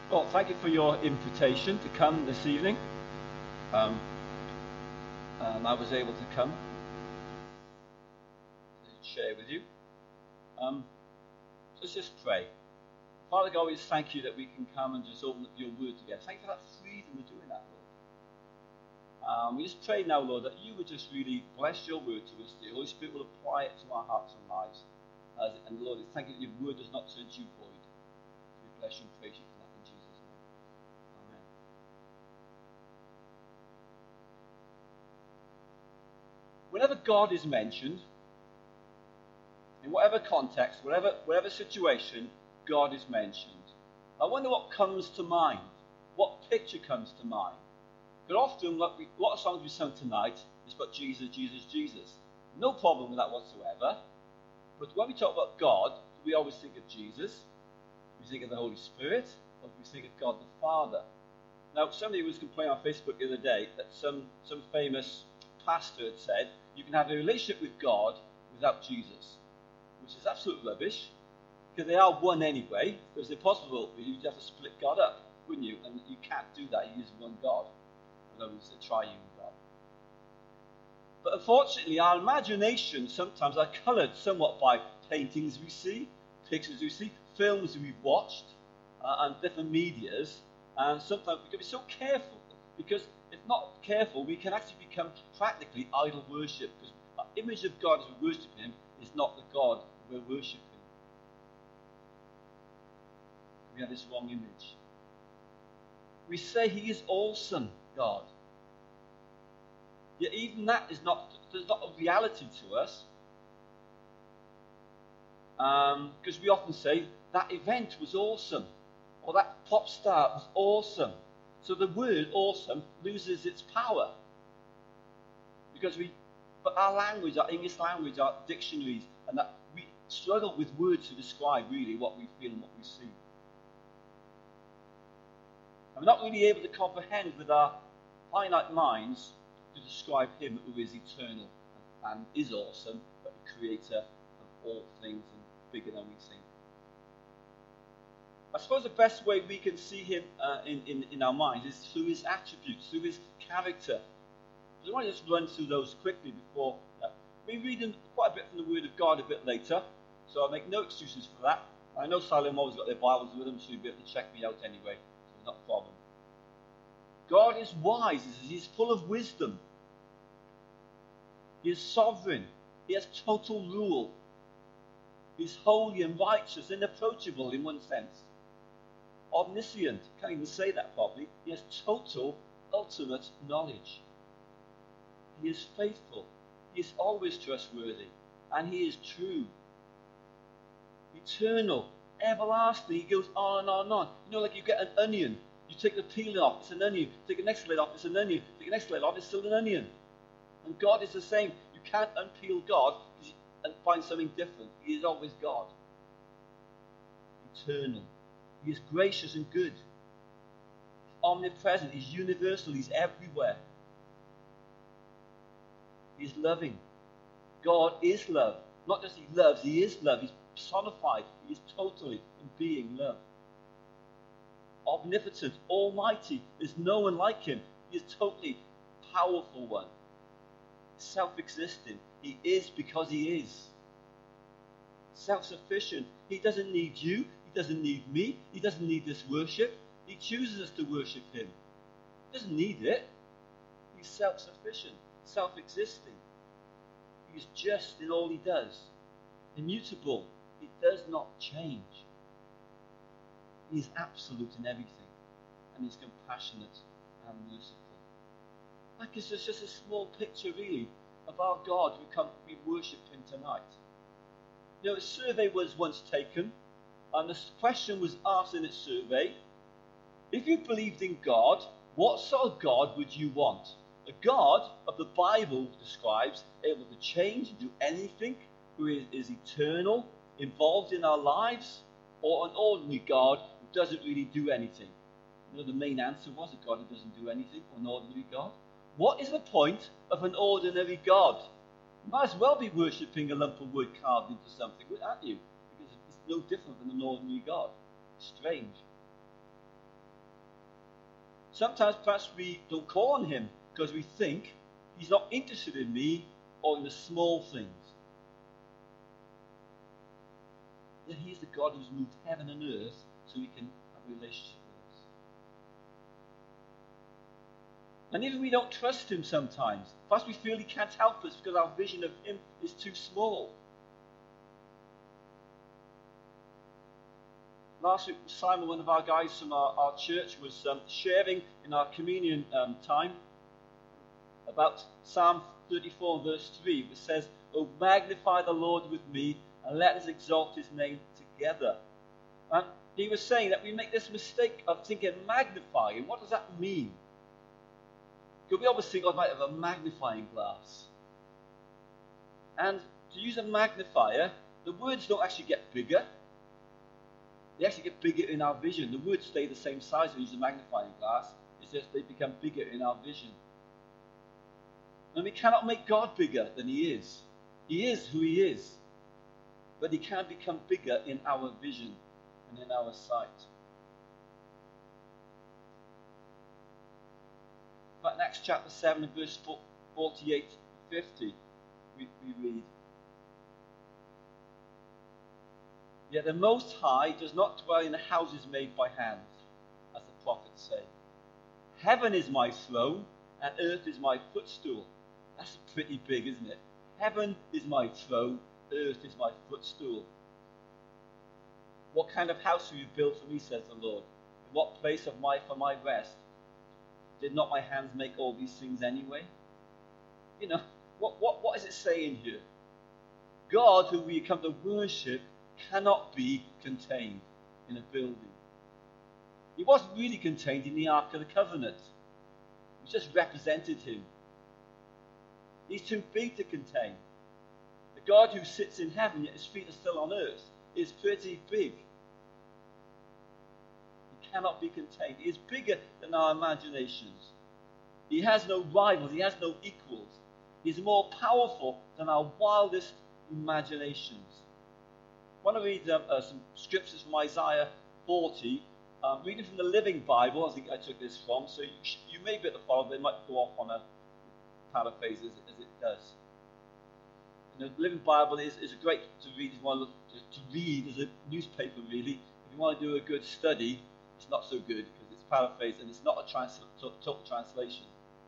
Well, thank you for your invitation to come this evening. And I was able to come to share with you. So let's just pray. Father God, we just thank you that we can come and just open up your word together. Thank you for that freedom of doing that, Lord. We just pray now, Lord, that you would just really bless your word to us. The Holy Spirit will apply it to our hearts and lives. And Lord, thank you that your word does not turn to you void. We bless you and praise you for that in Jesus' name. Amen. Whenever God is mentioned, in whatever context, whatever situation, God is mentioned, I wonder what comes to mind. What picture comes to mind? But often, a lot of songs we sung tonight is about Jesus, Jesus, Jesus. No problem with that whatsoever. But when we talk about God, we always think of Jesus, we think of the Holy Spirit, or we think of God the Father. Now, somebody was complaining on Facebook the other day that some famous pastor had said, you can have a relationship with God without Jesus, which is absolute rubbish, because they are one anyway. If it was impossible, you'd have to split God up, wouldn't you? And you can't do that. He is one God, although he's a triune God. But unfortunately, our imagination sometimes are coloured somewhat by paintings we see, pictures we see, films we've watched, and different medias. And sometimes we can be so careful, because if not careful, we can actually become practically idol worship, because our image of God as we worship him is not the God we're worshipping. We have this wrong image. We say he is awesome, God. Yet even that is not a reality to us. Because we often say, that event was awesome. Or that pop star was awesome. So the word awesome loses its power. But our language, our English language, our dictionaries, and that we struggle with words to describe really what we feel and what we see. And we're not really able to comprehend with our finite minds to describe him who is eternal and is awesome, but the creator of all things and bigger than we think. I suppose the best way we can see him in our minds is through his attributes, through his character. So I want to just run through those quickly before. We're reading quite a bit from the Word of God a bit later, so I'll make no excuses for that. I know Salem always got their Bibles with them, so you'll be able to check me out anyway, so it's not a problem. God is wise, he's full of wisdom. He is sovereign. He has total rule. He's holy and righteous and approachable in one sense. Omniscient, can't even say that properly. He has total, ultimate knowledge. He is faithful. He is always trustworthy. And he is true. Eternal, everlasting. He goes on and on and on. You know, like you get an onion. You take the peeling off, it's an onion. Take the next layer off, it's an onion. Take the next layer off, it's still an onion. And God is the same. You can't unpeel God and find something different. He is always God. Eternal. He is gracious and good. He's omnipresent. He's universal. He's everywhere. He's loving. God is love. Not just he loves, he is love. He's personified. He is totally in being love. Omnipotent, almighty. There's no one like him. He is totally powerful one. Self-existing. He is because he is. Self-sufficient. He doesn't need you. He doesn't need me. He doesn't need this worship. He chooses us to worship him. He doesn't need it. He's self-sufficient, self-existing. He is just in all he does. Immutable. He does not change. He is absolute in everything. And he's compassionate and merciful. That gives us just a small picture, really, of our God we worship him tonight. You know, a survey was once taken, and the question was asked in its survey, if you believed in God, what sort of God would you want? A God of the Bible describes able to change and do anything, who is eternal, involved in our lives, or an ordinary God who doesn't really do anything. You know, the main answer was a God who doesn't do anything, or an ordinary God. What is the point of an ordinary God? You might as well be worshipping a lump of wood carved into something, aren't you? Because it's no different than an ordinary God. Strange. Sometimes perhaps we don't call on him because we think he's not interested in me or in the small things. Yet he's the God who's moved heaven and earth so he can have a relationship with us. And even we don't trust him sometimes. Perhaps we feel he can't help us because our vision of him is too small. Last week, Simon, one of our guys from our church, was sharing in our communion time about Psalm 34 verse 3, which says, "Oh, magnify the Lord with me, and let us exalt his name together." And he was saying that we make this mistake of thinking magnifying. What does that mean? Because we always think God might have a magnifying glass. And to use a magnifier, the words don't actually get bigger. They actually get bigger in our vision. The words stay the same size when you use a magnifying glass. It's just they become bigger in our vision. And we cannot make God bigger than he is. He is who he is. But he can become bigger in our vision and in our sight. But in Acts chapter 7 and verse 48 to 50, we read, "Yet the Most High does not dwell in the houses made by hands, as the prophets say. Heaven is my throne, and earth is my footstool." That's pretty big, isn't it? Heaven is my throne, earth is my footstool. "What kind of house will you build for me, says the Lord? In what place for my rest? Did not my hands make all these things anyway?" You know, what is it saying here? God, who we come to worship, cannot be contained in a building. He wasn't really contained in the Ark of the Covenant. It just represented him. He's too big to contain. The God who sits in heaven, yet his feet are still on earth, is pretty big. He cannot be contained. He is bigger than our imaginations. He has no rivals. He has no equals. He's more powerful than our wildest imaginations. I want to read some scriptures from Isaiah 40. Reading from the Living Bible, I think I took this from, so you may be able to follow, but it might go off on a paraphrase as it does. The Living Bible is great to read if you want to read as a newspaper, really. If you want to do a good study, it's not so good because it's paraphrased and it's not a total translation.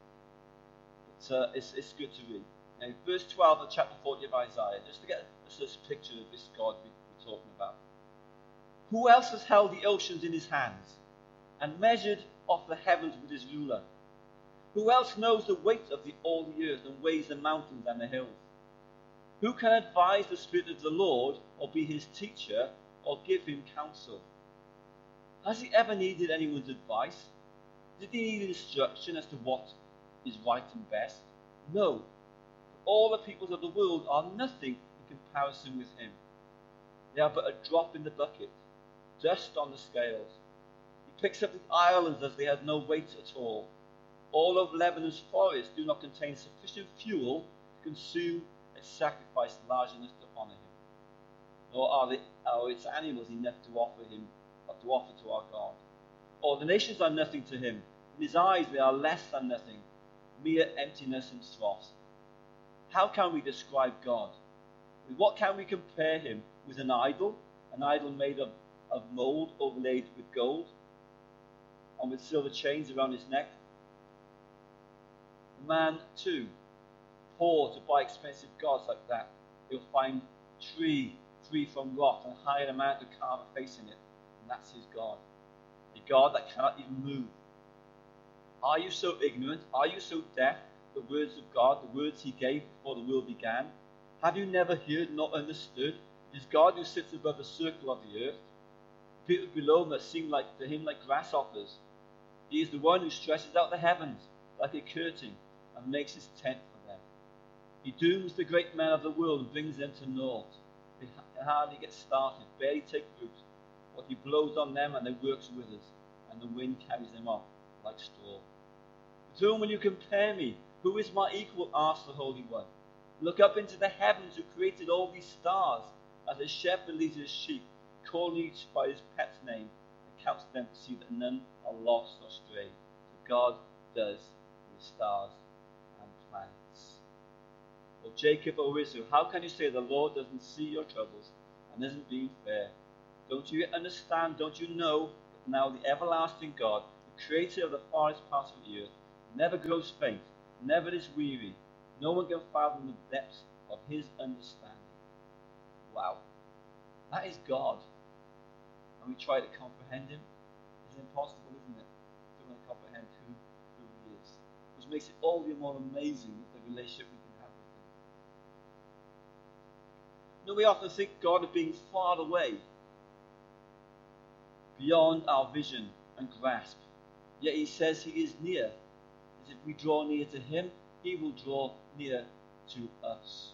It's good to read. And verse 12 of chapter 40 of Isaiah, just to get this picture of this God we're talking about. "Who else has held the oceans in his hands and measured off the heavens with his ruler? Who else knows the weight of all the earth and weighs the mountains and the hills? Who can advise the Spirit of the Lord or be his teacher or give him counsel? Has he ever needed anyone's advice? Did he need instruction as to what is right and best? No. All the peoples of the world are nothing in comparison with him. They are but a drop in the bucket, dust on the scales. He picks up the islands as they had no weight at all. All of Lebanon's forests do not contain sufficient fuel to consume a sacrifice large enough to honor him. Nor are its animals enough to offer to our God. All the nations are nothing to him. In his eyes they are less than nothing, mere emptiness and dross. How can we describe God? With what can we compare him? With an idol made of mold overlaid with gold, and with silver chains around his neck? The man, too, poor to buy expensive gods like that, he'll find tree free from rot and hire a man to carve a face in it, and that's his God. A God that cannot even move. Are you so ignorant? Are you so deaf? The words of God, the words he gave before the world began? Have you never heard nor understood? It is God who sits above the circle of the earth. The people below must seem to him like grasshoppers. He is the one who stretches out the heavens like a curtain and makes his tent for them. He dooms the great men of the world and brings them to naught. They hardly get started, barely take root. What he blows on them and their works withers, and the wind carries them off like straw. With whom will you compare me? Who is my equal? Asked the Holy One. Look up into the heavens, who created all these stars, as a shepherd leads his sheep, calling each by his pet's name, and counts them to see that none are lost or strayed. So God does with stars and planets. O Jacob, O Israel, how can you say the Lord doesn't see your troubles and isn't being fair? Don't you understand? Don't you know that now the everlasting God, the creator of the farthest parts of the earth, never grows faint, never is weary? No one can fathom the depths of his understanding. Wow. That is God. And we try to comprehend him. It's impossible, isn't it? To really comprehend who he is. Which makes it all the more amazing with the relationship we can have with him. You know, we often think God of being far away, beyond our vision and grasp. Yet he says he is near. As if we draw near to him, he will draw near to us.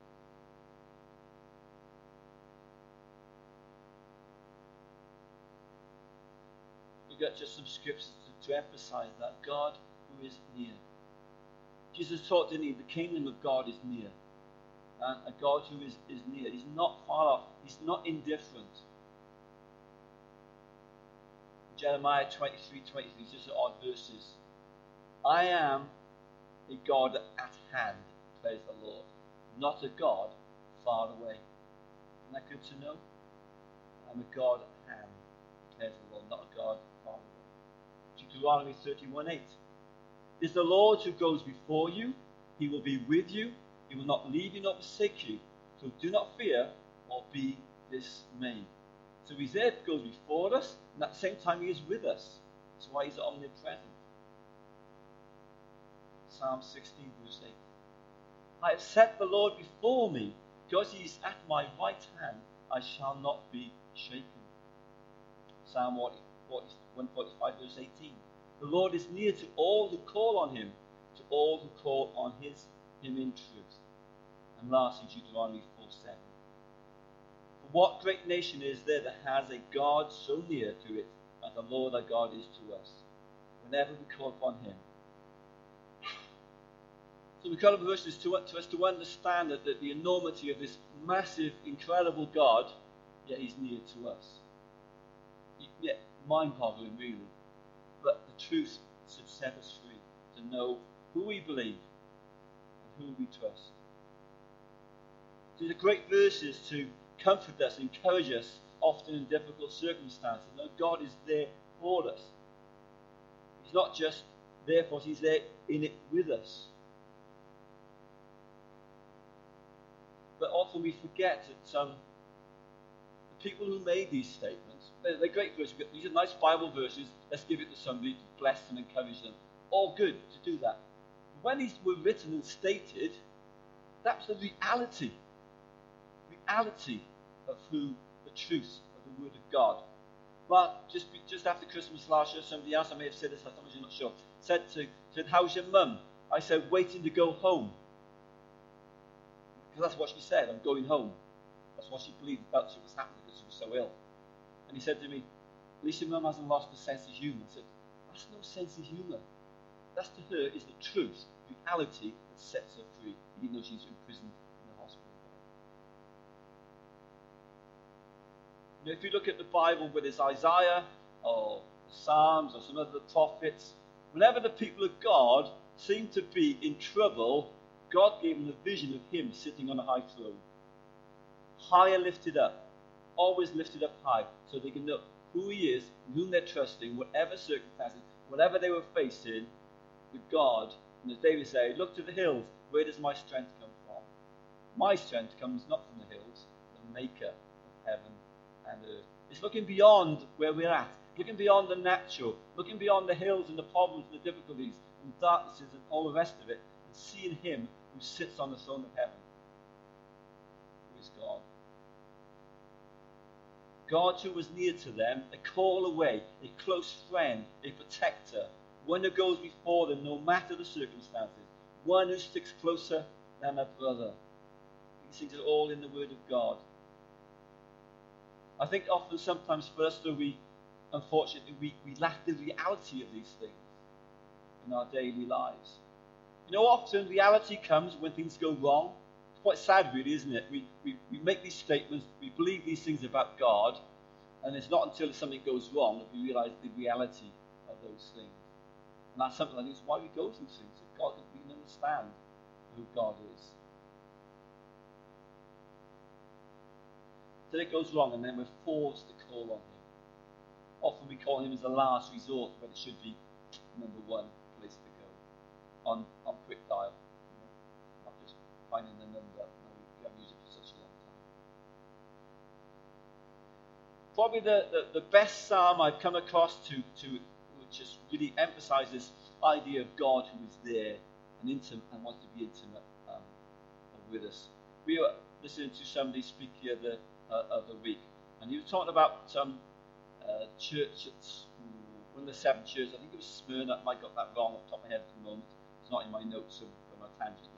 We've got just some scriptures to emphasize that God who is near. Jesus taught, didn't he? The kingdom of God is near. And a God who is near. He's not far off. He's not indifferent. Jeremiah 23:23, just odd verses. I am a God at hand, declares the Lord, not a God far away. Isn't that good to know? I'm a God at hand, declares the Lord, not a God far away. Deuteronomy 31:8. It is the Lord who goes before you. He will be with you. He will not leave you nor forsake you. So do not fear or be dismayed. So he's there, goes before us, and at the same time he is with us. That's why he's omnipresent. Psalm 16, verse 8. I have set the Lord before me. Because he is at my right hand, I shall not be shaken. Psalm 145, verse 18. The Lord is near to all who call on him, to all who call on him in truth. And lastly, Deuteronomy 4:7. For what great nation is there that has a God so near to it as the Lord our God is to us, whenever we call upon him? So the color verse is to us to understand that the enormity of this massive, incredible God, yet he's near to us. Yet mind-boggling, really. But the truth should set us free to know who we believe and who we trust. These are great verses to comfort us, encourage us, often in difficult circumstances. No, God is there for us. He's not just there for us, he's there in it with us. But often we forget that the people who made these statements, they're great verses. These are nice Bible verses. Let's give it to somebody to bless and encourage them. All good to do that. But when these were written and stated, that's the reality of who the truth of the Word of God. But just after Christmas last year, somebody else, I may have said this, I'm not sure, said, how's your mum? I said, waiting to go home. Because that's what she said, I'm going home. That's what she believed about what was happening because she was so ill. And he said to me, at least your mum hasn't lost the sense of humour. I said, that's no sense of humour. That to her is the truth, reality that sets her free, even though she's imprisoned in the hospital bed. You know, if you look at the Bible, whether it's Isaiah or the Psalms or some of the prophets, whenever the people of God seem to be in trouble, God gave them a vision of him sitting on a high throne. Higher lifted up, always lifted up high, so they can know who he is, whom they're trusting, whatever circumstances, whatever they were facing, with God. And as David said, look to the hills, where does my strength come from? My strength comes not from the hills, the maker of heaven and earth. It's looking beyond where we're at, looking beyond the natural, looking beyond the hills and the problems and the difficulties and darknesses and all the rest of it, and seeing him who sits on the throne of heaven, who is God. God who was near to them, a call away, a close friend, a protector, one who goes before them no matter the circumstances, one who sticks closer than a brother. These things are all in the Word of God. I think often sometimes for us, though, unfortunately, we lack the reality of these things in our daily lives. You know, often reality comes when things go wrong. It's quite sad, really, isn't it? We make these statements, we believe these things about God, and it's not until something goes wrong that we realize the reality of those things. And that's something I think is why we go through things, so God, we can understand who God is. Till it goes wrong, and then we're forced to call on him. Often we call him as a last resort, when it should be number one place to go on quick dial. Not just finding the number. No, we haven't used it for such a long time. Probably the best psalm I've come across to which just really emphasises this idea of God who is there and intimate and wants to be intimate with us. We were listening to somebody speak here the other week, and he was talking about church at one of the 7 churches. I think it was Smyrna. I might got that wrong off the top of my head at the moment. It's not in my notes, so I'm on a tangent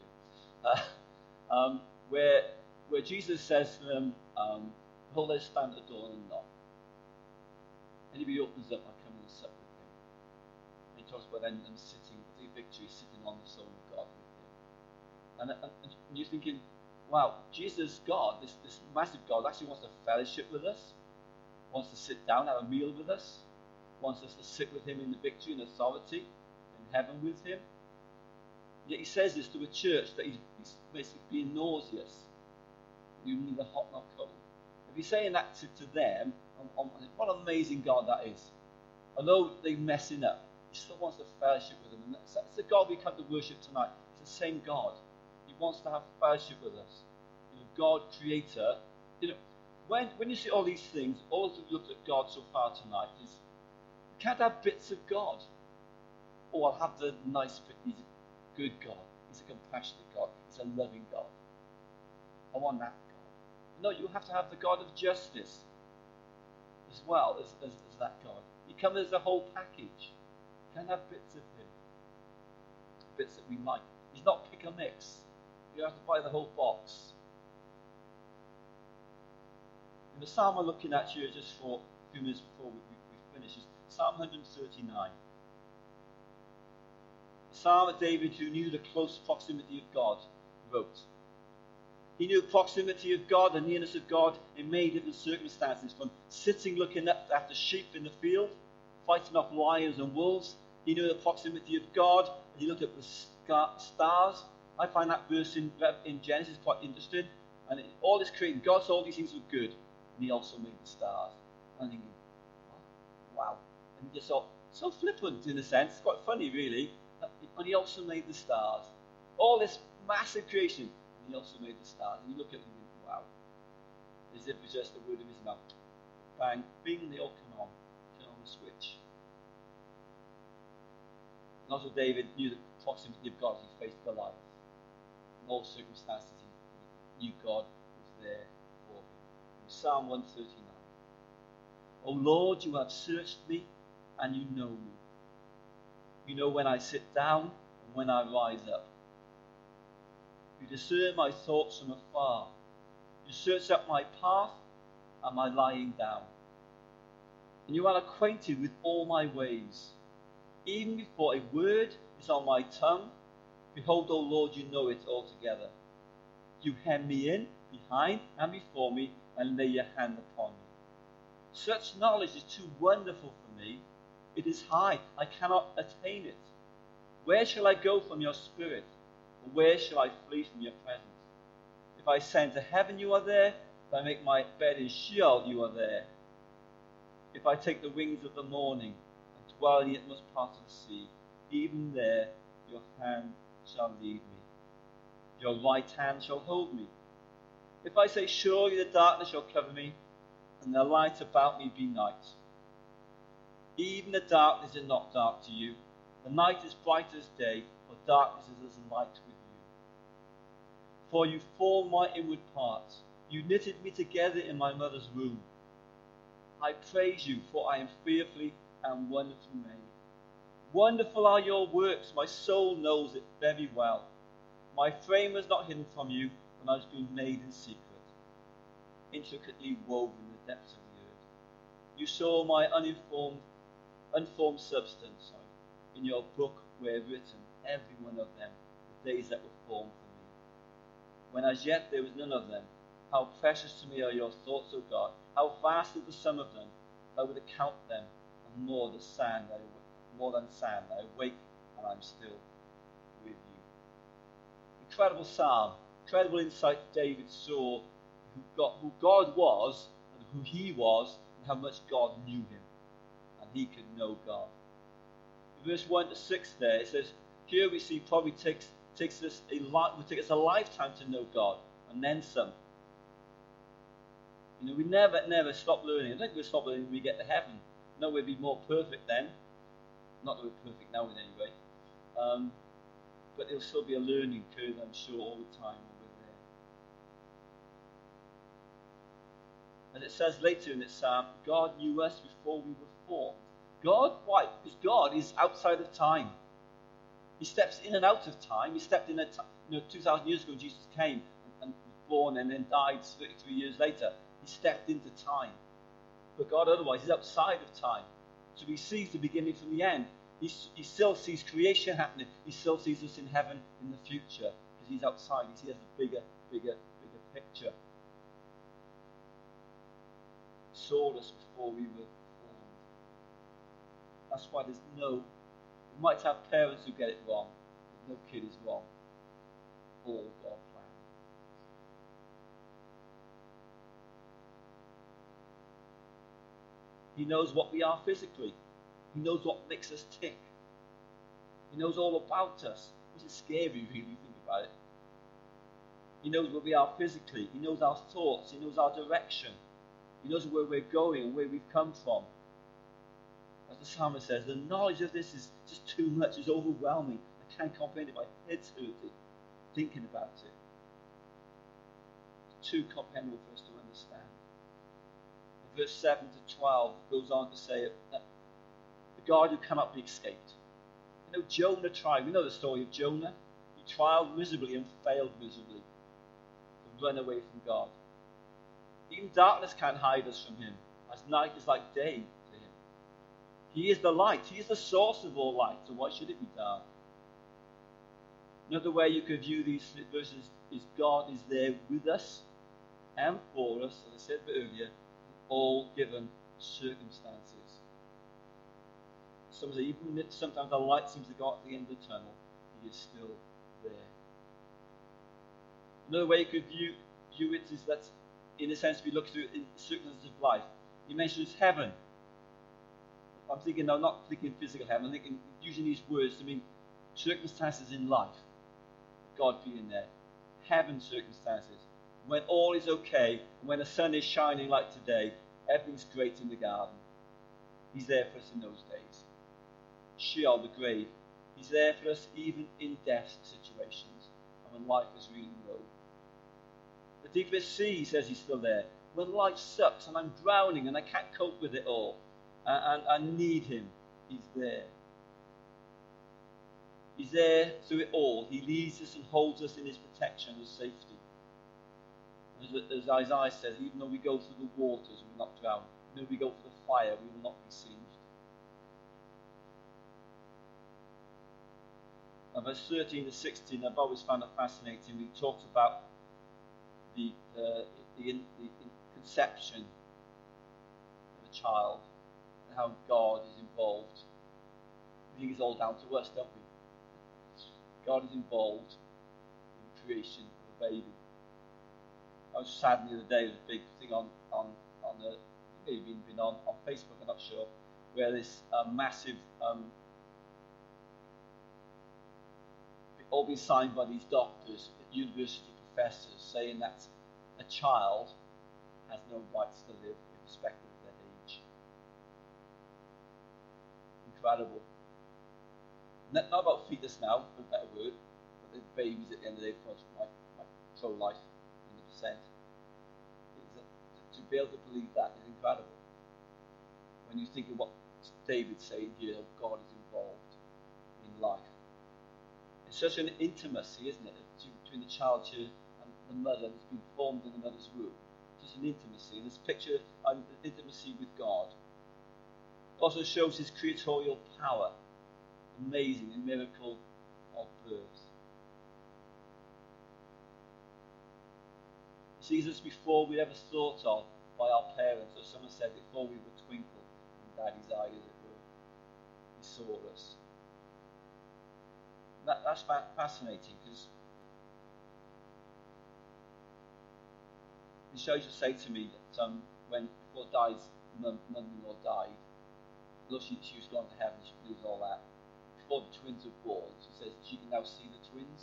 here. Where Jesus says to them, behold, I stand at the door and knock. Anybody opens up, I come in and sup with him. And he talks about them sitting, the victory, sitting on the throne of God with him. And you're thinking, wow, Jesus, God, this massive God, actually wants to fellowship with us, wants to sit down, have a meal with us, wants us to sit with him in the victory and authority in heaven with him. Yet he says this to a church that he's basically being nauseous. You neither hot nor cold. If he's saying that to them, what an amazing God that is. Although they're messing up, he still wants to fellowship with them. And that's the God we come to worship tonight. It's the same God. He wants to have fellowship with us. God, creator. When you see all these things, all we've looked at God so far tonight is you can't have bits of God. Oh, I'll have the nice bit. He's a good God. He's a compassionate God. He's a loving God. I want that God. No, you have to have the God of justice as well as that God. He comes as a whole package. You can't have bits of him. Bits that we like. He's not pick a mix. You have to buy the whole box. And the psalm we're looking at here just for a few minutes before we finish is Psalm 139. The psalm of David, who knew the close proximity of God, wrote. He knew the proximity of God, the nearness of God in many different circumstances, from sitting looking up after sheep in the field, fighting off lions and wolves. He knew the proximity of God. He looked at the stars. I find that verse in Genesis quite interesting. And all this creating, God saw all these things were good, and he also made the stars. And I'm thinking, wow. And he just thought, so flippant in a sense, it's quite funny really. And he also made the stars. All this massive creation, and he also made the stars. And you look at them and think, wow. As if it's just the word of his mouth. Bang, bing, they all come on. Turn on the switch. And also David knew the proximity of God as he faced Goliath. In all circumstances, he knew God was there for him. In Psalm 139. O Lord, you have searched me, and you know me. You know when I sit down and when I rise up. You discern my thoughts from afar. You search out my path and my lying down. And you are acquainted with all my ways. Even before a word is on my tongue, behold, O Lord, you know it altogether. You hem me in, behind and before me, and lay your hand upon me. Such knowledge is too wonderful for me. It is high, I cannot attain it. Where shall I go from your spirit? Or where shall I flee from your presence? If I ascend to heaven, you are there. If I make my bed in Sheol, you are there. If I take the wings of the morning and dwell in the utmost part of the sea, even there your hand shall lead me. Your right hand shall hold me. If I say, surely the darkness shall cover me, and the light about me be night. Even the darkness is not dark to you. The night is bright as day, for darkness is as light with you. For you formed my inward parts. You knitted me together in my mother's womb. I praise you, for I am fearfully and wonderfully made. Wonderful are your works. My soul knows it very well. My frame was not hidden from you when I was being made in secret, intricately woven in the depths of the earth. You saw my unformed substance, in your book were written, every one of them, the days that were formed for me. When as yet there was none of them. How precious to me are your thoughts, O God. How vast is the sum of them. I would account them, and more than sand I awake and I'm still with you. Incredible psalm, incredible insight David saw who God was and who he was and how much God knew him, and he could know God. In verse 1 to 6 there, it says, here we see probably takes us a lifetime to know God, and then some. We never stop learning. I don't think we'll stop learning when we get to heaven. No, we'll be more perfect then. Not that we're perfect now in any way. But there'll still be a learning curve, I'm sure, all the time when we're there. As it says later in this psalm, God knew us before we were formed. God, why? Because God is outside of time. He steps in and out of time. He stepped in 2,000 years ago, Jesus came and was born and then died 33 years later. He stepped into time. But God otherwise is outside of time. So he sees the beginning from the end. He still sees creation happening. He still sees us in heaven in the future because he's outside. He has a bigger picture. He saw us before we were formed. That's why we might have parents who get it wrong, but no kid is wrong. All God planned. He knows what we are physically. He knows what makes us tick. He knows all about us. Which is scary, really, if you think about it. He knows where we are physically. He knows our thoughts. He knows our direction. He knows where we're going and where we've come from. As the psalmist says, the knowledge of this is just too much. It's overwhelming. I can't comprehend it. My head's hurting thinking about it. It's too comprehensible for us to understand. In verse 7 to 12 goes on to say that the God who cannot be escaped. Jonah tried. We know the story of Jonah. He tried miserably and failed miserably to run away from God. Even darkness can't hide us from him, as night is like day to him. He is the light. He is the source of all light, so why should it be dark? Another way you could view these verses is God is there with us and for us, as I said a bit earlier, in all given circumstances. Some say even if sometimes the light seems to go out at the end of the tunnel, he is still there. Another way you could view it is that, in a sense, if you look through in circumstances of life, he mentions heaven. I'm thinking now, not thinking physical heaven, I'm thinking using these words to mean circumstances in life. God being there. Heaven circumstances. When all is okay, when the sun is shining like today, everything's great in the garden. He's there for us in those days. Sheol, the grave. He's there for us even in death situations and when life is really low. The deepest sea, he says he's still there. When life sucks and I'm drowning and I can't cope with it all and I need him, he's there. He's there through it all. He leads us and holds us in his protection and safety. As Isaiah says, even though we go through the waters, we will not drown. Even though we go through the fire, we will not be singed. And verse 13 to 16, I've always found it fascinating. We talked about the conception of a child and how God is involved. I think it's all down to us, don't we? God is involved in the creation of a baby. I was saddened the other day, there was a big thing on the, maybe been on Facebook, I'm not sure, where this massive, all been signed by these doctors, university professors, saying that a child has no rights to live irrespective of their age. Incredible. Not about fetus now, for a better word, but the babies at the end of the day, of course, my pro-life, 100%. To be able to believe that is incredible. When you think of what David's saying here, God is involved in life. It's such an intimacy, isn't it, between the child and the mother that's been formed in the mother's womb. Just an intimacy. And this picture of intimacy with God also shows his creatorial power. Amazing, the miracle of birth. He sees us before we ever thought of by our parents, or someone said before we were twinkle in Daddy's eye, as it were. He saw us. That's fascinating, because Michelle used to say to me that when before Di's mum-in-law died, although she was gone to heaven, she believes all that. Before the twins were born, she says she can now see the twins.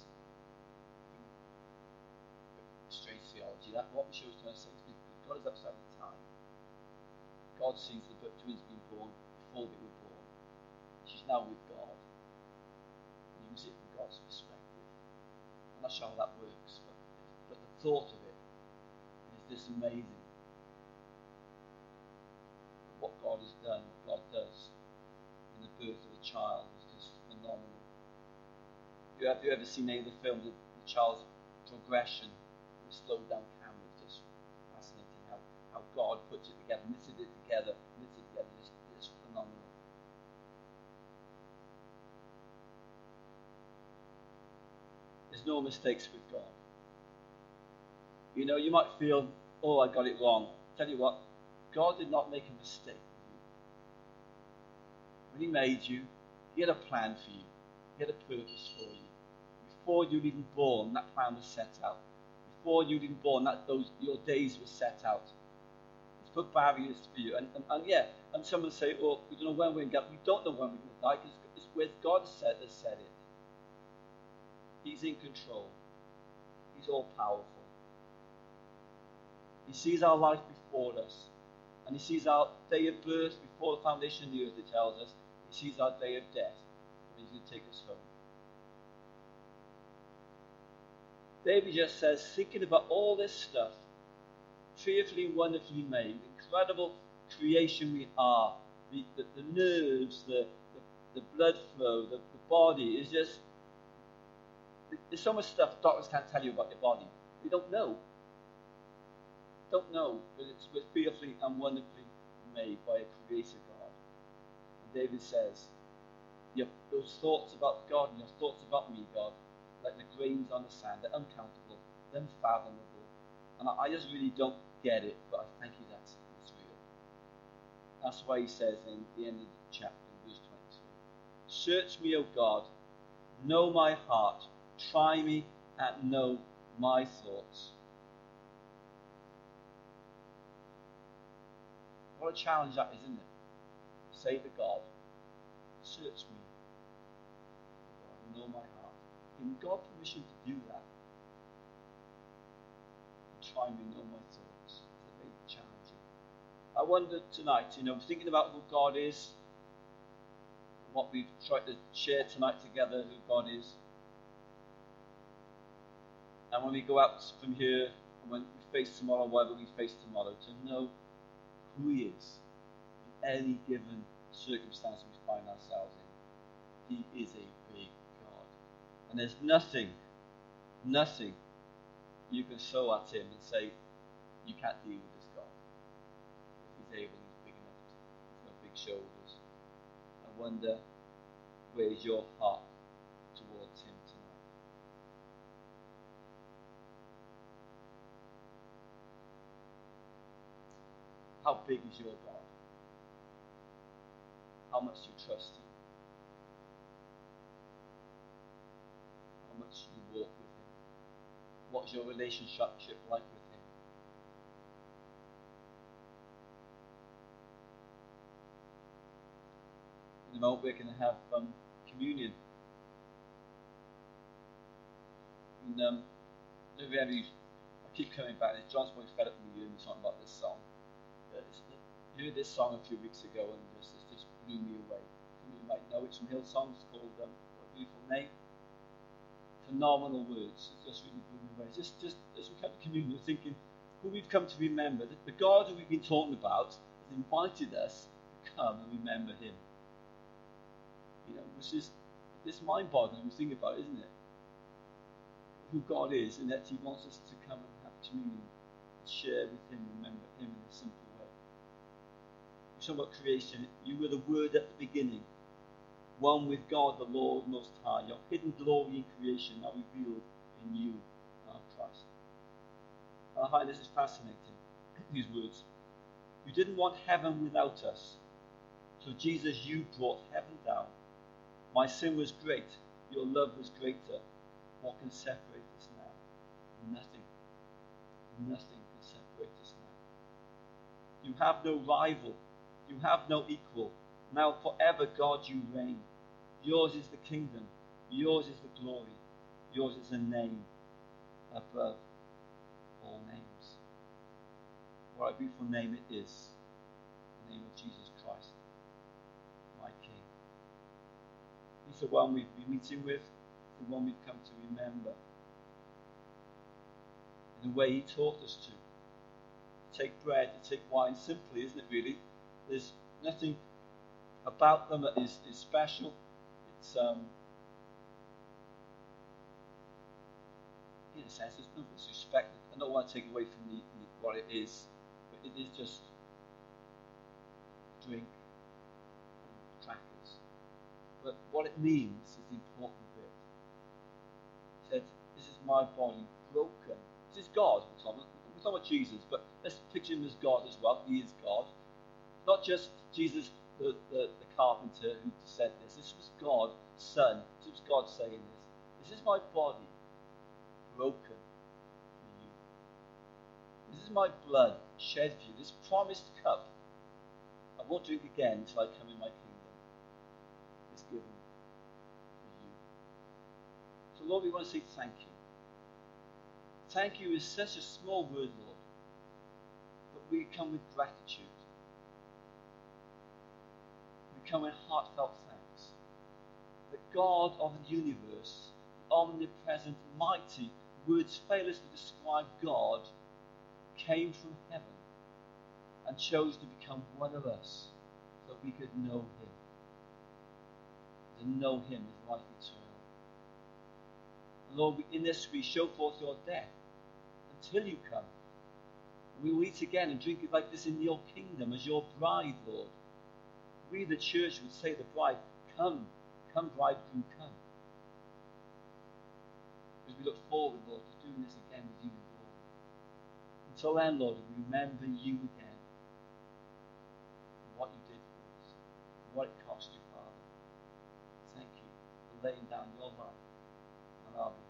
Strange theology. That what Michelle was trying to say is because God is outside of time. God sees the twins being born before they were born. She's now with God. And you can see it from God's perspective. I'm not sure how that works, but the thought of it is this amazing. What God has done, what God does in the birth of a child is just phenomenal. Have you ever seen any of the films of the child's progression with slowed down camera? It's just fascinating how God puts it together, knits it together, it's phenomenal. There's no mistakes with God. You know, you might feel, oh, I got it wrong. Tell you what, God did not make a mistake with you. When He made you, He had a plan for you. He had a purpose for you. Before you were even born, that plan was set out. Before you were even born, your days were set out. He's put barriers for you. And someone say, oh, we don't know when we're going to get. We don't know when we're going to die, because it's where God has said it. He's in control. He's all powerful. He sees our life before us. And He sees our day of birth before the foundation of the earth, it tells us. He sees our day of death, when He's going to take us home. David just says, thinking about all this stuff, fearfully and wonderfully made, incredible creation we are, the nerves, the blood flow, the body is just, there's so much stuff doctors can't tell you about your body. They don't know. Don't know, but we're fearfully and wonderfully made by a creator God. And David says, those thoughts about God and your thoughts about me, God, like the grains on the sand, they're uncountable, they're unfathomable. And I just really don't get it, but I thank you that's real. That's why he says in the end of the chapter, verse 22, search me, O God, know my heart, try me and know my thoughts. What a challenge that is, isn't it? Say to God, search me, God, know my heart. Give God permission to do that. And try me, know my thoughts. It's very challenging. I wonder tonight, thinking about who God is, what we've tried to share tonight together, who God is. And when we go out from here, and when we face tomorrow, whatever we face tomorrow, to know who He is in any given circumstance we find ourselves in. He is a big God. And there's nothing you can throw at Him and say, you can't deal with this God. He's able, He's big enough. He's got big shoulders. I wonder, where's your heart towards Him tonight? How big is your God? How much do you trust Him? How much do you walk with Him? What's your relationship like with Him? In a moment we're going to have communion. And I keep coming back. John's probably fed up with me and talking about this song. You heard this song a few weeks ago and it just blew me away. You might know it's from Hillsong. It's called What a Beautiful Name. Phenomenal words. It just really blew me away. Just as we come to communion, we're thinking who we've come to remember. The God who we've been talking about has invited us to come and remember Him. Which is this mind-boggling when we think about it, isn't it? Who God is, and that He wants us to come and have communion, and share with Him, remember Him in a simple way. We talk about creation. You were the Word at the beginning, one with God, the Lord Most High. Your hidden glory in creation now revealed in you, our Christ. This is fascinating. These words. You didn't want heaven without us, so Jesus, you brought heaven down. My sin was great, Your love was greater. What can separate us now? Nothing. Nothing can separate us now. You have no rival. You have no equal. Now forever, God, you reign. Yours is the kingdom. Yours is the glory. Yours is a name above all names. What a beautiful name it is. The name of Jesus Christ, my King. He's the one we've been meeting with, the one we've come to remember. In the way he taught us to take bread, to take wine, simply, isn't it really? There's nothing about them that is special. It's in a sense, there's no disrespect. I don't want to take away from what it is, but it is just drink and crackers. But what it means is the important bit. It said, this is my body broken. This is God. We're talking about Jesus, but let's picture him as God as well. He is God. Not just Jesus, the carpenter who said this. This was God, Son. This was God saying this. This is my body broken for you. This is my blood shed for you. This promised cup, I won't drink again until I come in my kingdom, is given for you. So Lord, we want to say thank you. Thank you is such a small word, Lord, but we come with gratitude. We come with heartfelt thanks. The God of the universe, the omnipresent, mighty, words fail us to describe God, came from heaven and chose to become one of us so that we could know him. To know him is life eternal. And Lord, in this we show forth your death until you come. We will eat again and drink it like this in your kingdom as your bride, Lord. We, the church, would say to the bride, come, come, bridegroom, come. Because we look forward, Lord, to doing this again with you in glory. Until then, Lord, we remember you again. And what you did for us. And what it cost you, Father. Thank you for laying down your life on our behalf.